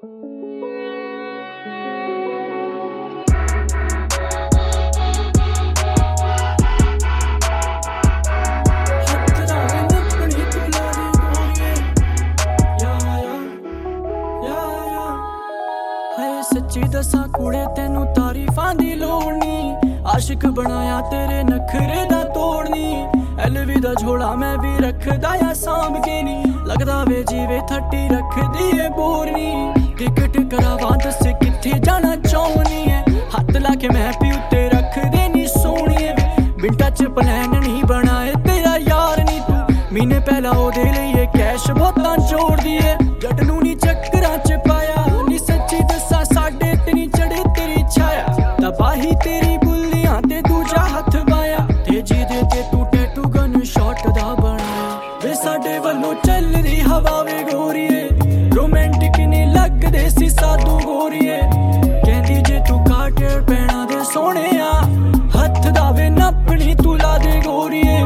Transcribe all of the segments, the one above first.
सच्ची दसा कुड़े तेनू तारीफां दी लोड़ नी आशिक बनाया तेरे नखरे दा तोड़नी एलवी दा झोला मैं भी रखदा या सांभ के नी लगदा वे जीवे 30 रखदी ए बोरनी टिकट करावां दस किथे जाना चाहनी है हाथ लाके मैं पी उत्ते रख देनी सोहनी मिंटा च प्लान नहीं बनाए तेरा यार नी तू महीने पहला ओदे लिए कैश बहुतां जोड़ दी है जट नू नी चक्करां च पाया नी सच्ची दसा साडे ते नी चढ़े तेरी छाया तबाही तेरी बुल्लियां ते दूजा हथ बाया ते जिदे ते तू टैटू गन शॉट दा बनाया वे साडे वल्लों चल रही हवा वे गोरीए रोमांटिक नी लगदे सी साधु गोरीए कहंदी जे तू काटर पैणा दे सोहणिया हथ दा वे नपणी तू ला दे गोरीए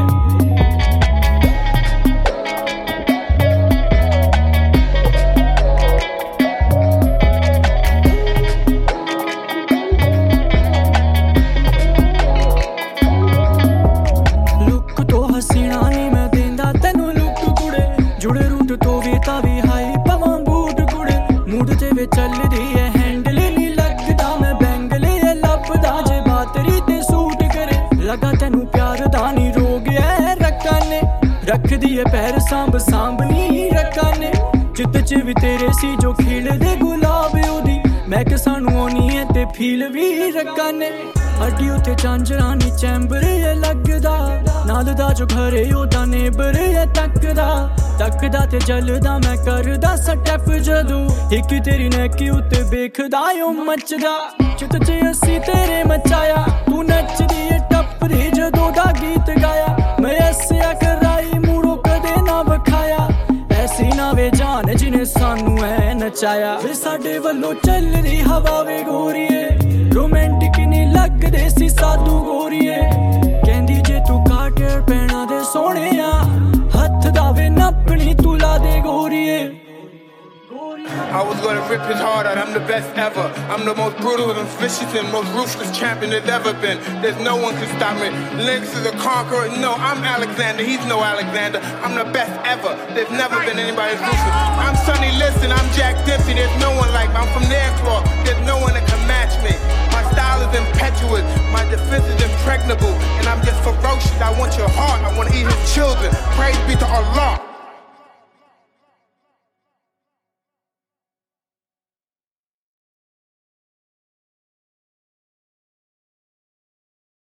चल दी है हैंडल नी लगदा मैं बैंगले लभदा जे बातरी ते सूट करे लगा तेनू प्यार दा नी रोग है रखा ने रख दिए पैर सांभ सांभ नी रखा ने चित च भी तेरे सी जो खिल दे गुलाब ओदी मैं कि सानू होनी है ते फील भी रखा ने हड्डी उते झांझरां नी चैंबर है लगदा नाल दा जो घरे ओदा नेबर है तकदा ते जलदा मैं करदा स्टैप जदू एक तेरी नैकी उत्ते बेखदा ओ मचदा चित च असी तेरे मचाया तू नचदी ए टप्पदी जदों दा गीत गाया मैं हस्सिया कराई मूड़ो कदे ना वखाया ऐसी ना वे जान जिने सानू ऐ नचाया वे साडे वल्लों चल रही हवा वे गोरीए रोमांटिक नी लगदे सी साधु गोरीए कहंदी जे तू काटर पैणा दे सोहणिया हथ दा वे नपणी तू ला दे गोरीए I was gonna rip his heart out, I'm the best ever. I'm the most brutal and vicious and most ruthless champion there's ever been. There's no one can stop me. Lennox is a conqueror. No, I'm Alexander, he's no Alexander. I'm the best ever. There's never been anybody as ruthless. I'm Sonny Liston, I'm Jack Dempsey. There's no one like me. I'm from Nairclaw. There's no one that can match me. My style is impetuous, my defense is impregnable, and I'm just ferocious. I want your heart, I want to eat his children. Praise be to Allah.